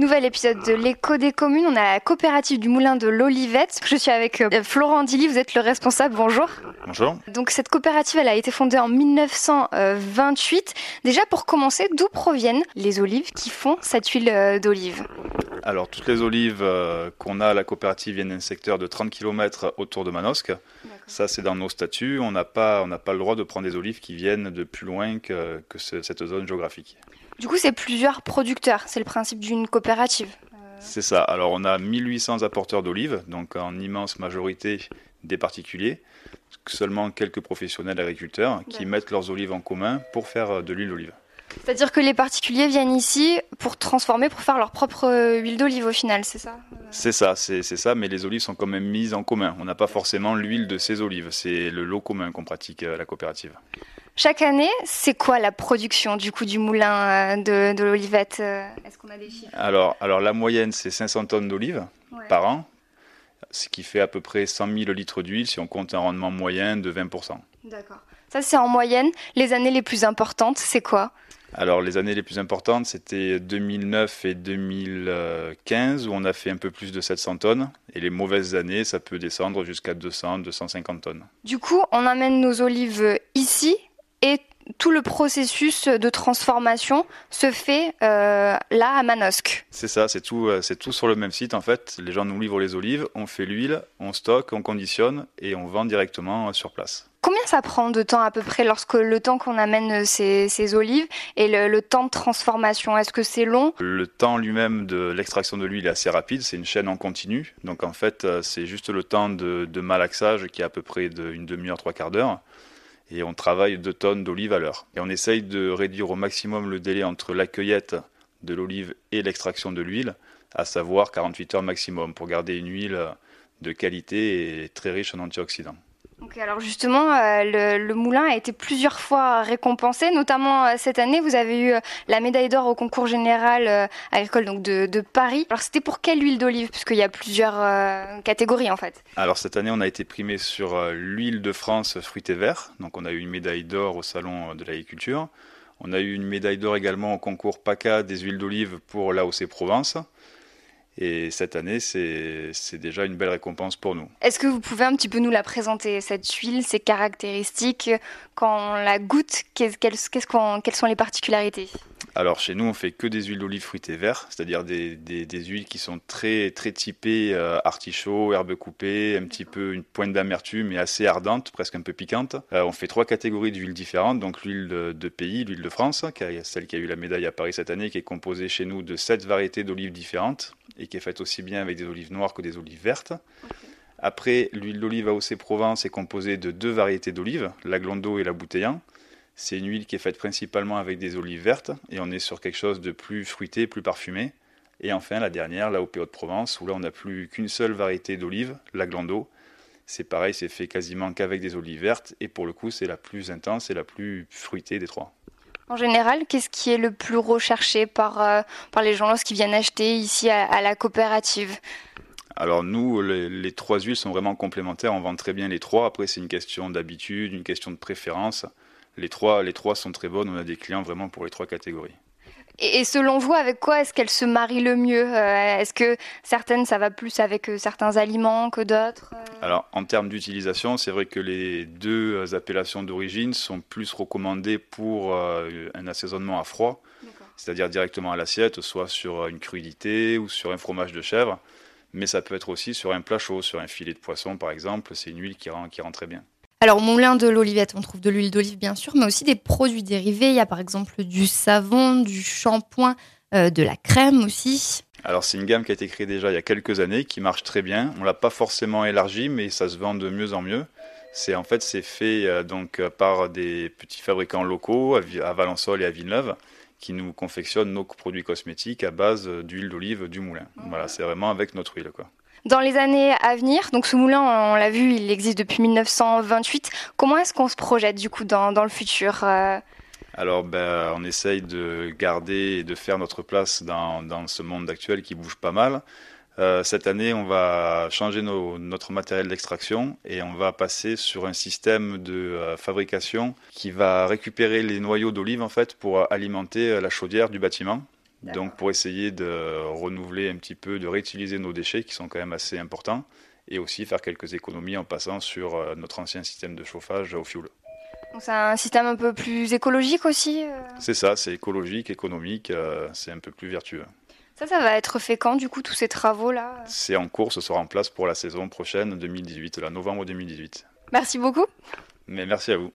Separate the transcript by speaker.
Speaker 1: Nouvel épisode de l'Écho des communes. On a la coopérative du Moulin de l'Olivette. Je suis avec Florent Dilly, vous êtes le responsable. Bonjour.
Speaker 2: Bonjour.
Speaker 1: Donc cette coopérative, elle a été fondée en 1928. Déjà pour commencer, d'où proviennent les olives qui font cette huile d'olive?
Speaker 2: Alors toutes les olives qu'on a à la coopérative viennent d'un secteur de 30 km autour de Manosque. Ça c'est dans nos statuts. On n'a pas le droit de prendre des olives qui viennent de plus loin que cette zone géographique.
Speaker 1: Du coup, c'est plusieurs producteurs, c'est le principe d'une coopérative.
Speaker 2: C'est ça. Alors on a 1800 apporteurs d'olives, donc en immense majorité des particuliers, seulement quelques professionnels agriculteurs qui mettent leurs olives en commun pour faire de l'huile d'olive.
Speaker 1: C'est-à-dire que les particuliers viennent ici pour transformer, pour faire leur propre huile d'olive au final, c'est ça?
Speaker 2: C'est ça, mais les olives sont quand même mises en commun. On n'a pas forcément l'huile de ces olives, c'est le lot commun qu'on pratique à la coopérative.
Speaker 1: Chaque année, c'est quoi la production du coup du moulin de l'Olivette? Est-ce qu'on a des chiffres?
Speaker 2: Alors la moyenne, c'est 500 tonnes d'olives par an, ce qui fait à peu près 100 000 litres d'huile si on compte un rendement moyen de 20%.
Speaker 1: D'accord. Ça, c'est en moyenne. Les années les plus importantes, c'est quoi?
Speaker 2: Alors les années les plus importantes, c'était 2009 et 2015 où on a fait un peu plus de 700 tonnes. Et les mauvaises années, ça peut descendre jusqu'à 200, 250 tonnes.
Speaker 1: Du coup, on amène nos olives ici et tout le processus de transformation se fait là à Manosque.
Speaker 2: C'est ça, c'est tout sur le même site en fait. Les gens nous livrent les olives, on fait l'huile, on stocke, on conditionne et on vend directement sur place.
Speaker 1: Combien ça prend de temps à peu près le temps qu'on amène ces olives et le temps de transformation? Est-ce que c'est long?
Speaker 2: Le temps lui-même de l'extraction de l'huile est assez rapide, c'est une chaîne en continu. Donc en fait, c'est juste le temps de malaxage qui est à peu près d'une demi-heure, trois quarts d'heure. Et on travaille 2 tonnes d'olives à l'heure. Et on essaye de réduire au maximum le délai entre la cueillette de l'olive et l'extraction de l'huile, à savoir 48 heures maximum, pour garder une huile de qualité et très riche en antioxydants.
Speaker 1: Okay, alors justement, le moulin a été plusieurs fois récompensé, notamment cette année, vous avez eu la médaille d'or au concours général agricole donc de Paris. Alors c'était pour quelle huile d'olive? Puisqu'il y a plusieurs catégories en fait.
Speaker 2: Alors cette année, on a été primé sur l'huile de France fruités verts, donc on a eu une médaille d'or au salon de l'agriculture. On a eu une médaille d'or également au concours PACA des huiles d'olive pour l'AOC Provence. Et cette année, c'est déjà une belle récompense pour nous.
Speaker 1: Est-ce que vous pouvez un petit peu nous la présenter, cette huile, ses caractéristiques? Quand on la goûte, quelles sont les particularités?
Speaker 2: Alors chez nous, on fait que des huiles d'olive fruitées verts, c'est-à-dire des huiles qui sont très, très typées artichaut, herbes coupées, un petit peu une pointe d'amertume et assez ardente, presque un peu piquante. On fait 3 catégories d'huiles différentes, donc l'huile de pays, l'huile de France, celle qui a eu la médaille à Paris cette année, qui est composée chez nous de 7 variétés d'olives différentes et qui est faite aussi bien avec des olives noires que des olives vertes. Après, l'huile d'olive AOC Provence est composée de 2 variétés d'olives, la Glondo et la Bouteillant. C'est une huile qui est faite principalement avec des olives vertes et on est sur quelque chose de plus fruité, plus parfumé. Et enfin, la dernière, l'AOP Haute-Provence, où là on n'a plus qu'une seule variété d'olive, la Glando. C'est pareil, c'est fait quasiment qu'avec des olives vertes et pour le coup c'est la plus intense et la plus fruitée des 3.
Speaker 1: En général, qu'est-ce qui est le plus recherché par les gens lorsqu'ils viennent acheter ici à la coopérative?
Speaker 2: Alors nous, les 3 huiles sont vraiment complémentaires, on vend très bien les 3. Après c'est une question d'habitude, une question de préférence. Les trois sont très bonnes, on a des clients vraiment pour les 3 catégories.
Speaker 1: Et selon vous, avec quoi est-ce qu'elles se marient le mieux? Est-ce que certaines, ça va plus avec certains aliments que d'autres?
Speaker 2: Alors, en termes d'utilisation, c'est vrai que les 2 appellations d'origine sont plus recommandées pour un assaisonnement à froid, c'est-à-dire directement à l'assiette, soit sur une crudité ou sur un fromage de chèvre, mais ça peut être aussi sur un plat chaud, sur un filet de poisson par exemple, c'est une huile qui rend très bien.
Speaker 3: Alors, au Moulin de l'Olivette, on trouve de l'huile d'olive, bien sûr, mais aussi des produits dérivés. Il y a par exemple du savon, du shampoing, de la crème aussi.
Speaker 2: Alors, c'est une gamme qui a été créée déjà il y a quelques années, qui marche très bien. On ne l'a pas forcément élargie, mais ça se vend de mieux en mieux. C'est fait par des petits fabricants locaux à Valençol et à Villeneuve, qui nous confectionnent nos produits cosmétiques à base d'huile d'olive du moulin. Voilà, c'est vraiment avec notre huile, quoi.
Speaker 1: Dans les années à venir, donc ce moulin, on l'a vu, il existe depuis 1928. Comment est-ce qu'on se projette du coup dans le futur?
Speaker 2: Alors, on essaye de garder et de faire notre place dans ce monde actuel qui bouge pas mal. Cette année, on va changer notre matériel d'extraction et on va passer sur un système de fabrication qui va récupérer les noyaux d'olive en fait pour alimenter la chaudière du bâtiment. Donc pour essayer de renouveler un petit peu, de réutiliser nos déchets qui sont quand même assez importants et aussi faire quelques économies en passant sur notre ancien système de chauffage au fioul.
Speaker 1: Donc c'est un système un peu plus écologique aussi
Speaker 2: C'est ça, c'est écologique, économique, c'est un peu plus vertueux.
Speaker 1: Ça va être fait quand du coup tous ces travaux-là
Speaker 2: C'est en cours, ce sera en place pour la saison prochaine 2018, la novembre 2018.
Speaker 1: Merci beaucoup.
Speaker 2: Mais merci à vous.